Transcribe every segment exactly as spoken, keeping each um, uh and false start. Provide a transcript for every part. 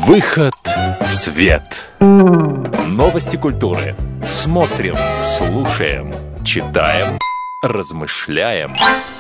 Выход в свет. Новости культуры. Смотрим, слушаем, читаем, размышляем.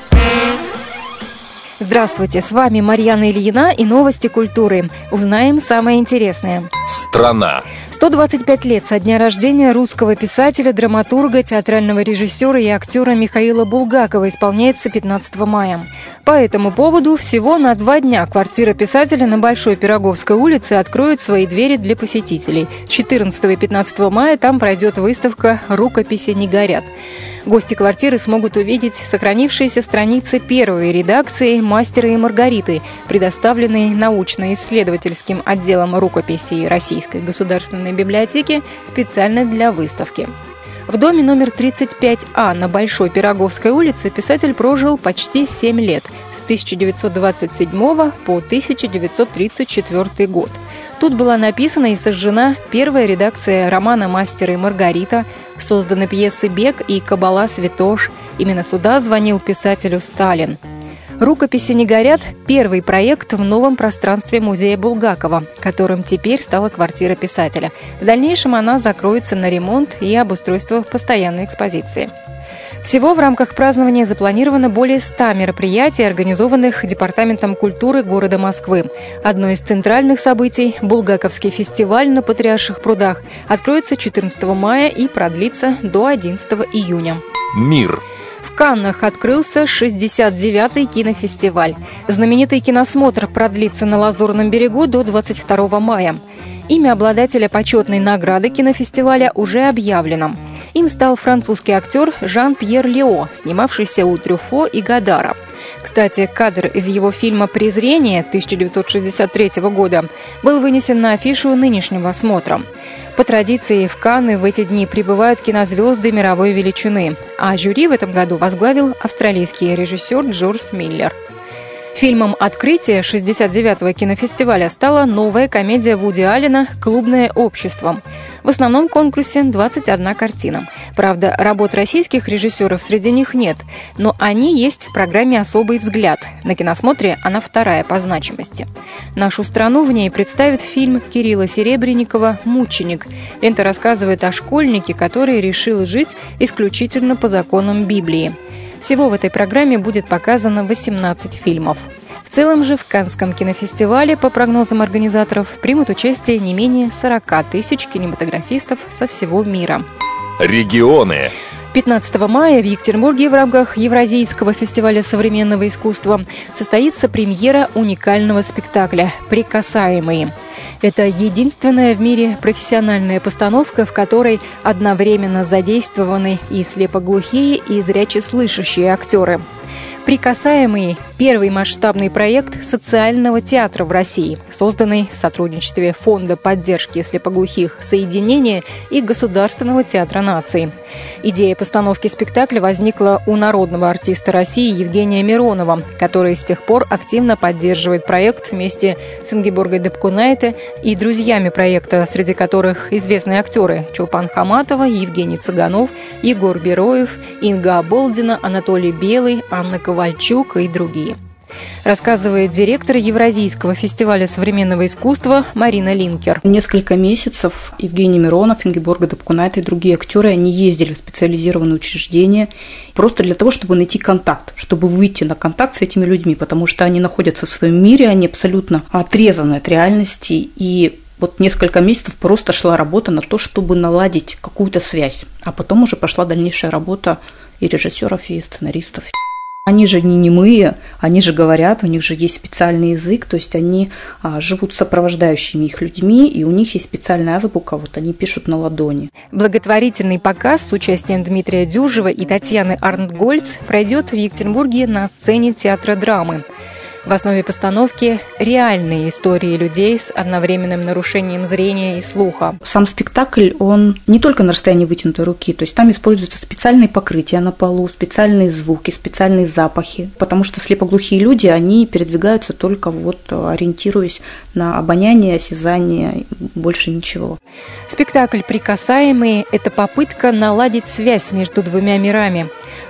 Здравствуйте, с вами Марьяна Ильина и новости культуры. Узнаем самое интересное. Страна. сто двадцать пять лет со дня рождения русского писателя, драматурга, театрального режиссера и актера Михаила Булгакова исполняется пятнадцатого мая. По этому поводу всего на два дня квартира писателя на Большой Пироговской улице откроет свои двери для посетителей. четырнадцатого и пятнадцатого мая там пройдет выставка «Рукописи не горят». Гости квартиры смогут увидеть сохранившиеся страницы первой редакции «Мастера и Маргариты», предоставленные научно-исследовательским отделом рукописей Российской государственной библиотеки специально для выставки. В доме номер тридцать пять А на Большой Пироговской улице писатель прожил почти семь лет, с тысяча девятьсот двадцать седьмого по тысяча девятьсот тридцать четвёртый год. Тут была написана и сожжена первая редакция романа «Мастера и Маргарита», созданы пьесы «Бег» и «Кабала Святош». Именно сюда звонил писателю Сталин. «Рукописи не горят» – первый проект в новом пространстве музея Булгакова, которым теперь стала квартира писателя. В дальнейшем она закроется на ремонт и обустройство постоянной экспозиции. Всего в рамках празднования запланировано более ста мероприятий, организованных Департаментом культуры города Москвы. Одно из центральных событий – Булгаковский фестиваль на Патриарших прудах – откроется четырнадцатого мая и продлится до одиннадцатого июня. Мир. В Каннах открылся шестьдесят девятый кинофестиваль. Знаменитый киносмотр продлится на Лазурном берегу до двадцать второго мая. Имя обладателя почетной награды кинофестиваля уже объявлено. Им стал французский актер Жан-Пьер Лео, снимавшийся у Трюфо и Годара. Кстати, кадр из его фильма «Презрение» тысяча девятьсот шестьдесят третьего года был вынесен на афишу нынешнего смотра. По традиции, в Канны в эти дни прибывают кинозвезды мировой величины, а жюри в этом году возглавил австралийский режиссер Джордж Миллер. Фильмом открытия шестьдесят девятого кинофестиваля стала новая комедия Вуди Аллена «Клубное общество». В основном конкурсе двадцать одна картина. Правда, работ российских режиссеров среди них нет, но они есть в программе «Особый взгляд». На киносмотре она вторая по значимости. Нашу страну в ней представит фильм Кирилла Серебренникова «Мученик». Лента рассказывает о школьнике, который решил жить исключительно по законам Библии. Всего в этой программе будет показано восемнадцать фильмов. В целом же в Каннском кинофестивале, по прогнозам организаторов, примут участие не менее сорок тысяч кинематографистов со всего мира. Регионы. пятнадцатого мая в Екатеринбурге в рамках Евразийского фестиваля современного искусства состоится премьера уникального спектакля «Прикасаемые». Это единственная в мире профессиональная постановка, в которой одновременно задействованы и слепоглухие, и зрячеслышащие актеры. «Прикасаемые» – первый масштабный проект социального театра в России, созданный в сотрудничестве Фонда поддержки слепоглухих «Соединение» и Государственного театра наций. Идея постановки спектакля возникла у народного артиста России Евгения Миронова, который с тех пор активно поддерживает проект вместе с Ингеборгой Депкунайте и друзьями проекта, среди которых известные актеры Чулпан Хаматова, Евгений Цыганов, Егор Бероев, Инга Оболдина, Анатолий Белый, Анна Ковальчук и другие. Рассказывает директор Евразийского фестиваля современного искусства Марина Линкер. Несколько месяцев Евгений Миронов, Ингеборга Депкунайте и другие актеры, они ездили в специализированные учреждения просто для того, чтобы найти контакт, чтобы выйти на контакт с этими людьми, потому что они находятся в своем мире, они абсолютно отрезаны от реальности, и вот несколько месяцев просто шла работа на то, чтобы наладить какую-то связь, а потом уже пошла дальнейшая работа и режиссеров, и сценаристов. Они же не немые, они же говорят, у них же есть специальный язык, то есть они а, живут с сопровождающими их людьми, и у них есть специальная азбука, вот они пишут на ладони. Благотворительный показ с участием Дмитрия Дюжева и Татьяны Арнтгольц пройдет в Екатеринбурге на сцене театра драмы. В основе постановки реальные истории людей с одновременным нарушением зрения и слуха. Сам спектакль, он не только на расстоянии вытянутой руки, то есть там используются специальные покрытия на полу, специальные звуки, специальные запахи, потому что слепоглухие люди, они передвигаются только вот ориентируясь на обоняние, осязание, больше ничего. Спектакль «Прикасаемые» – это попытка наладить связь между двумя мирами.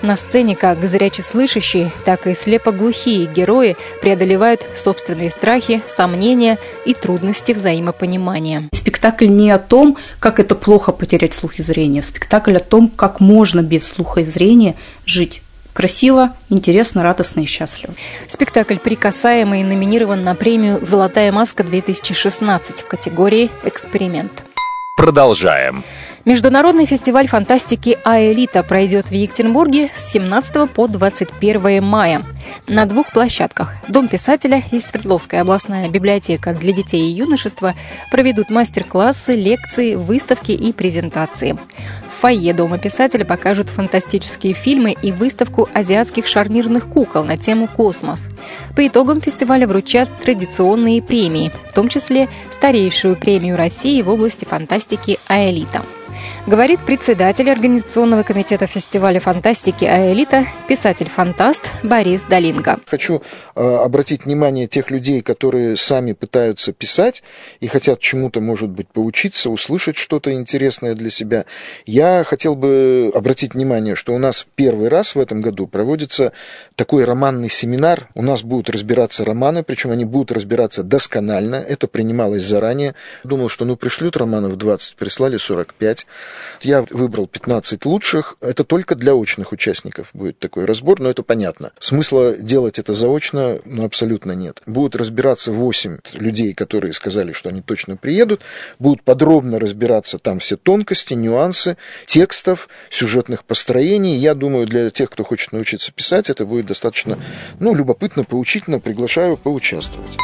На сцене как зрячеслышащие, так и слепоглухие герои преодолевают собственные страхи, сомнения и трудности взаимопонимания. Спектакль не о том, как это плохо потерять слух и зрение. Спектакль о том, как можно без слуха и зрения жить красиво, интересно, радостно и счастливо. Спектакль «Прикасаемый» номинирован на премию «Золотая маска-две тысячи шестнадцать» в категории «Эксперимент». Продолжаем. Международный фестиваль фантастики «Аэлита» пройдет в Екатеринбурге с семнадцатого по двадцать первое мая. На двух площадках Дом писателя и Свердловская областная библиотека для детей и юношества проведут мастер-классы, лекции, выставки и презентации. В фойе Дома писателя покажут фантастические фильмы и выставку азиатских шарнирных кукол на тему «Космос». По итогам фестиваля вручат традиционные премии, в том числе старейшую премию России в области фантастики «Аэлита». Говорит председатель Организационного комитета фестиваля фантастики «Аэлита», писатель-фантаст Борис Долинга. Хочу э, обратить внимание тех людей, которые сами пытаются писать и хотят чему-то, может быть, поучиться, услышать что-то интересное для себя. Я хотел бы обратить внимание, что у нас первый раз в этом году проводится такой романный семинар. У нас будут разбираться романы, причем они будут разбираться досконально. Это принималось заранее. Думал, что ну пришлют романов двадцать, прислали сорок пять. Я выбрал пятнадцать лучших. Это только для очных участников будет такой разбор, но это понятно. Смысла делать это заочно ну, абсолютно нет. Будут разбираться восемь людей, которые сказали, что они точно приедут. Будут подробно разбираться там все тонкости, нюансы текстов, сюжетных построений. Я думаю, для тех, кто хочет научиться писать, это будет достаточно ну, любопытно, поучительно. Приглашаю поучаствовать.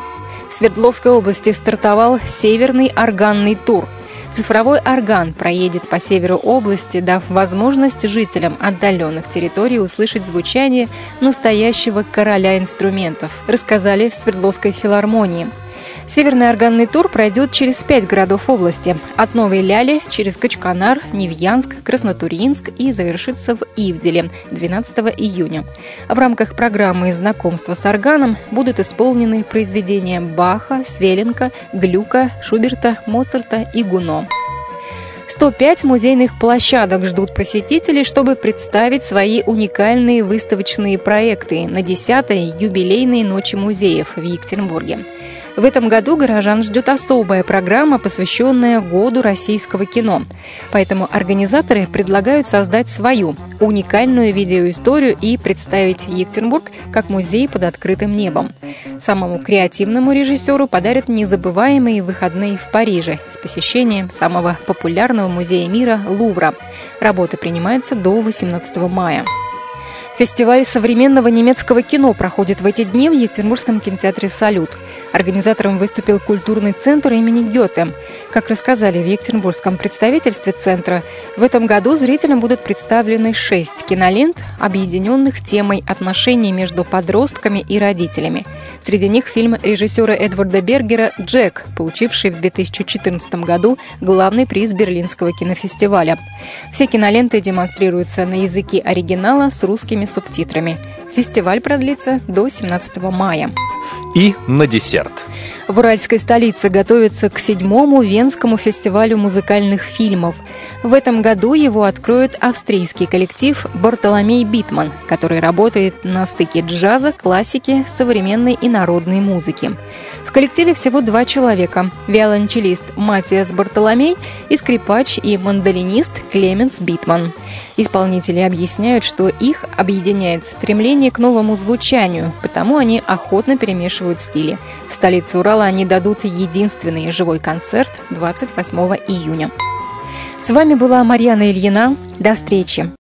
В Свердловской области стартовал «Северный органный тур». Цифровой орган проедет по северу области, дав возможность жителям отдаленных территорий услышать звучание настоящего короля инструментов, рассказали в Свердловской филармонии. Северный органный тур пройдет через пять городов области. От Новой Ляли через Качканар, Невьянск, Краснотурьинск и завершится в Ивделе двенадцатого июня. В рамках программы знакомства с органом будут исполнены произведения Баха, Свеленка, Глюка, Шуберта, Моцарта и Гуно. сто пять музейных площадок ждут посетителей, чтобы представить свои уникальные выставочные проекты на десятой юбилейной ночи музеев в Екатеринбурге. В этом году горожан ждет особая программа, посвященная году российского кино. Поэтому организаторы предлагают создать свою уникальную видеоисторию и представить Екатеринбург как музей под открытым небом. Самому креативному режиссеру подарят незабываемые выходные в Париже с посещением самого популярного музея мира Лувра. Работы принимаются до восемнадцатого мая. Фестиваль современного немецкого кино проходит в эти дни в Екатеринбургском кинотеатре «Салют». Организатором выступил культурный центр имени Гёте. Как рассказали в Екатеринбургском представительстве центра, в этом году зрителям будут представлены шесть кинолент, объединенных темой отношений между подростками и родителями. Среди них фильм режиссера Эдварда Бергера «Джек», получивший в две тысячи четырнадцатом году главный приз Берлинского кинофестиваля. Все киноленты демонстрируются на языке оригинала с русскими субтитрами. Фестиваль продлится до семнадцатого мая. И на десерт. В уральской столице готовятся к седьмому Венскому фестивалю музыкальных фильмов. В этом году его откроет австрийский коллектив «Бартоломей Битман», который работает на стыке джаза, классики, современной и народной музыки. В коллективе всего два человека – виолончелист Матиас Бартоломей и скрипач и мандолинист Клеменс Битман. Исполнители объясняют, что их объединяет стремление к новому звучанию, потому они охотно перемешивают стили. В столице Урала они дадут единственный живой концерт двадцать восьмого июня. С вами была Марьяна Ильина. До встречи!